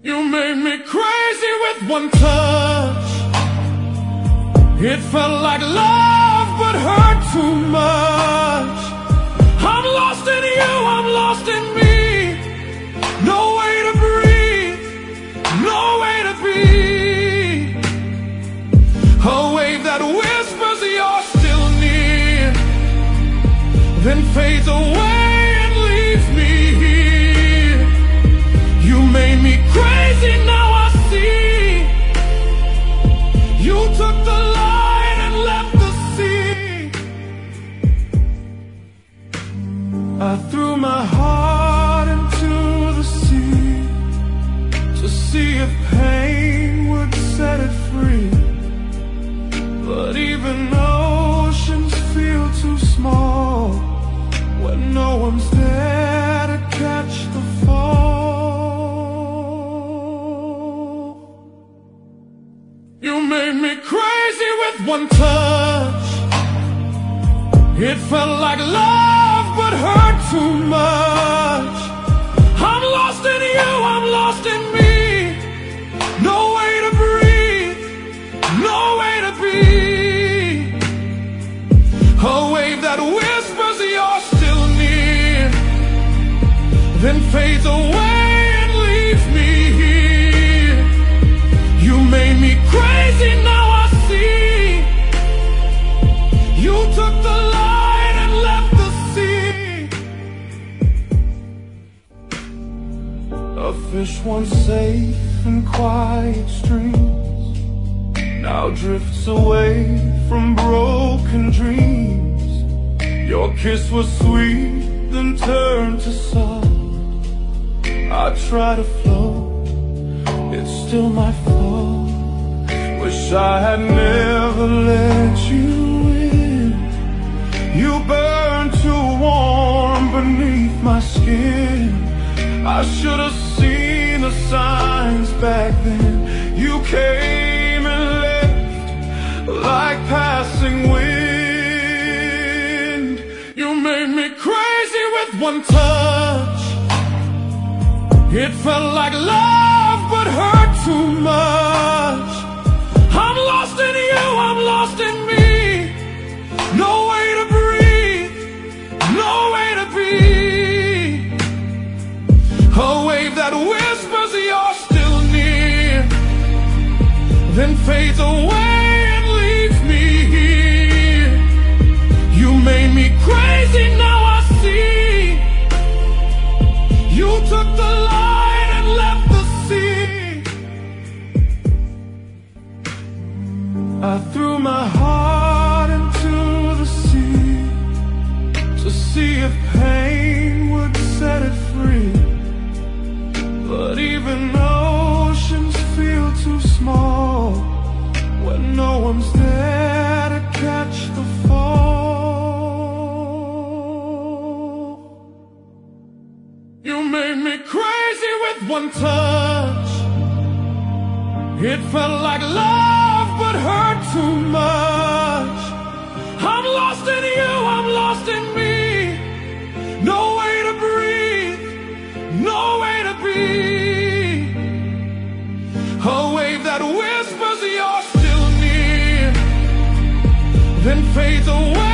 You made me crazy with one touch. It felt like love but hurt too much. I'm lost in you, I'm lost in me. No way to breathe, no way to be. A wave that whispers you're still near, then fades away and leaves me here. You made me crazy, now I see. You took the light and left the sea. I threw my heart into the sea to see if pain would set it free. But even oceans feel too small when no one's there to catch the fall. You made me crazy with one touch. It felt like love but hurt too much. I'm lost in you, I'm lost in me. No way to breathe, no way to be. A wave that whispers you're still near, then fades away and leaves me here. You made me crazy, now I see. You took the light and left the sea. A fish once safe in quiet streams now drifts away from broken dreams. Your kiss was sweet, then turned to salt. I try to float, it's still my fault. Wish I had never let you in. You burned too warm beneath my skin. I should have seen the signs back then. You came and left like passing wind. You made me crazy with one touch. It felt like love but hurt too much. I'm lost in you, I'm lost in me. No way to breathe, no way to be. A wave that whispers you're still near, then fades away and leaves me here. You made me crazy, now I see. You took the light and left the sea. I threw my heart into the sea to see if pain would set it free. But even oceans feel too small when no one's there to catch the fall. You made me crazy with one touch. It felt like love but hurt too much. I'm lost in you, I'm lost in me. No way to breathe, no way to be. A wave that whispers you're still near, then fades away